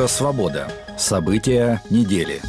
Радио «Свобода». События недели.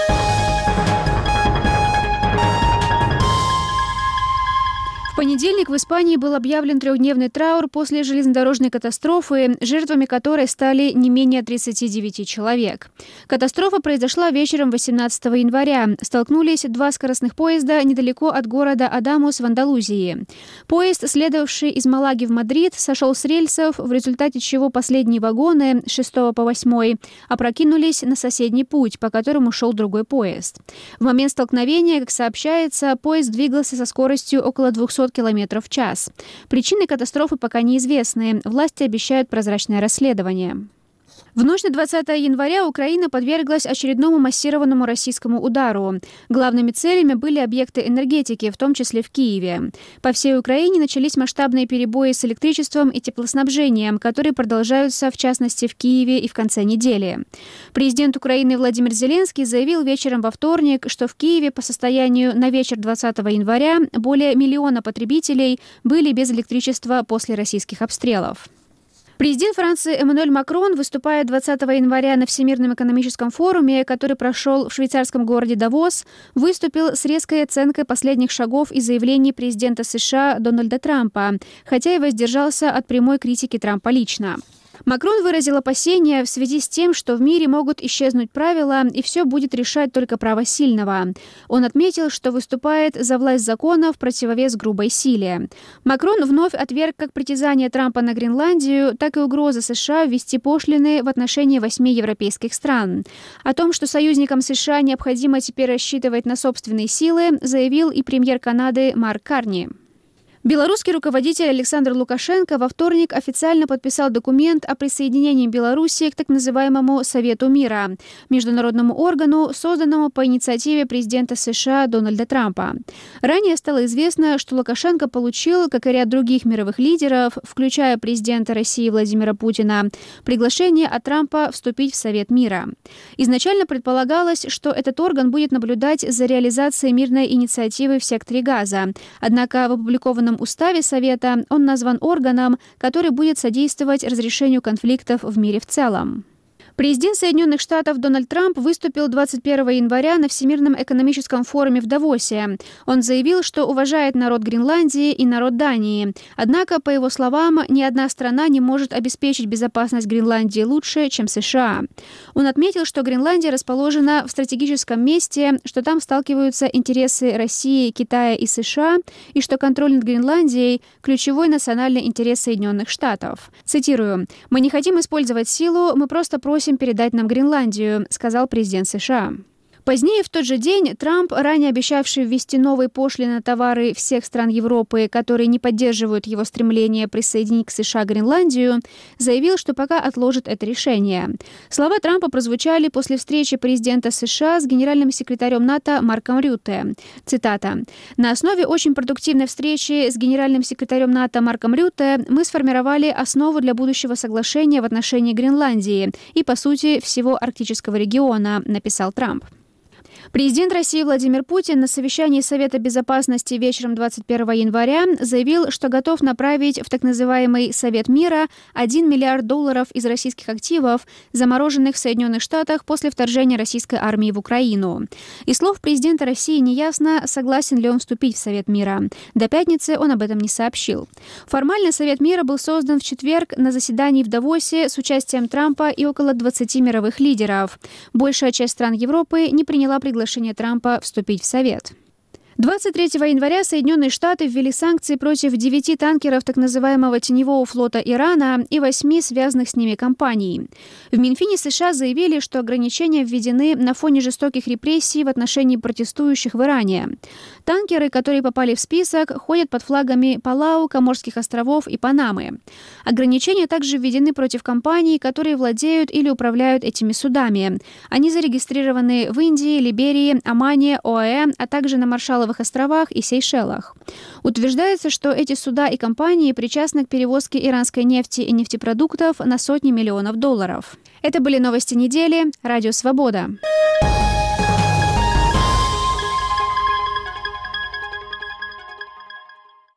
В понедельник в Испании был объявлен трехдневный траур после железнодорожной катастрофы, жертвами которой стали не менее 39 человек. Катастрофа произошла вечером 18 января. Столкнулись два скоростных поезда недалеко от города Адамус в Андалузии. Поезд, следовавший из Малаги в Мадрид, сошел с рельсов, в результате чего последние вагоны с 6 по 8 опрокинулись на соседний путь, по которому шел другой поезд. В момент столкновения, как сообщается, поезд двигался со скоростью около 200 км в час. Причины катастрофы пока неизвестны. Власти обещают прозрачное расследование. В ночь на 20 января Украина подверглась очередному массированному российскому удару. Главными целями были объекты энергетики, в том числе в Киеве. По всей Украине начались масштабные перебои с электричеством и теплоснабжением, которые продолжаются, в частности, в Киеве и в конце недели. Президент Украины Владимир Зеленский заявил вечером во вторник, что в Киеве по состоянию на вечер 20 января более миллиона потребителей были без электричества после российских обстрелов. Президент Франции Эммануэль Макрон, выступая 20 января на Всемирном экономическом форуме, который прошел в швейцарском городе Давос, выступил с резкой оценкой последних шагов и заявлений президента США Дональда Трампа, хотя и воздержался от прямой критики Трампа лично. Макрон выразил опасения в связи с тем, что в мире могут исчезнуть правила, и все будет решать только право сильного. Он отметил, что выступает за власть закона в противовес грубой силе. Макрон вновь отверг как притязания Трампа на Гренландию, так и угрозы США ввести пошлины в отношении 8 европейских стран. О том, что союзникам США необходимо теперь рассчитывать на собственные силы, заявил и премьер Канады Марк Карни. Белорусский руководитель Александр Лукашенко во вторник официально подписал документ о присоединении Беларуси к так называемому Совету мира, международному органу, созданному по инициативе президента США Дональда Трампа. Ранее стало известно, что Лукашенко получил, как и ряд других мировых лидеров, включая президента России Владимира Путина, приглашение от Трампа вступить в Совет мира. Изначально предполагалось, что этот орган будет наблюдать за реализацией мирной инициативы в секторе Газа. Однако в опубликованном уставе Совета он назван органом, который будет содействовать разрешению конфликтов в мире в целом. Президент Соединенных Штатов Дональд Трамп выступил 21 января на Всемирном экономическом форуме в Давосе. Он заявил, что уважает народ Гренландии и народ Дании. Однако, по его словам, ни одна страна не может обеспечить безопасность Гренландии лучше, чем США. Он отметил, что Гренландия расположена в стратегическом месте, что там сталкиваются интересы России, Китая и США, и что контроль над Гренландией – ключевой национальный интерес Соединенных Штатов. Цитирую: «Мы не хотим использовать силу, мы просто просим передать нам Гренландию», — сказал президент США. Позднее в тот же день Трамп, ранее обещавший ввести новые пошлины на товары всех стран Европы, которые не поддерживают его стремление присоединить к США Гренландию, заявил, что пока отложит это решение. Слова Трампа прозвучали после встречи президента США с генеральным секретарем НАТО Марком Рютте. Цитата: «На основе очень продуктивной встречи с генеральным секретарем НАТО Марком Рютте мы сформировали основу для будущего соглашения в отношении Гренландии и, по сути, всего арктического региона», написал Трамп. Президент России Владимир Путин на совещании Совета безопасности вечером 21 января заявил, что готов направить в так называемый Совет мира $1 миллиард из российских активов, замороженных в Соединенных Штатах после вторжения российской армии в Украину. Из слов президента России неясно, согласен ли он вступить в Совет мира. До пятницы он об этом не сообщил. Формально Совет мира был создан в четверг на заседании в Давосе с участием Трампа и около 20 мировых лидеров. Большая часть стран Европы не приняла приглашение Трампа вступить в Совет. 23 января Соединенные Штаты ввели санкции против 9 танкеров так называемого теневого флота Ирана и 8 связанных с ними компаний. В Минфине США заявили, что ограничения введены на фоне жестоких репрессий в отношении протестующих в Иране. Танкеры, которые попали в список, ходят под флагами Палау, Коморских островов и Панамы. Ограничения также введены против компаний, которые владеют или управляют этими судами. Они зарегистрированы в Индии, Либерии, Омане, ОАЭ, а также на Маршалловых островах и Сейшелах. Утверждается, что эти суда и компании причастны к перевозке иранской нефти и нефтепродуктов на сотни миллионов долларов. Это были новости недели. Радио «Свобода».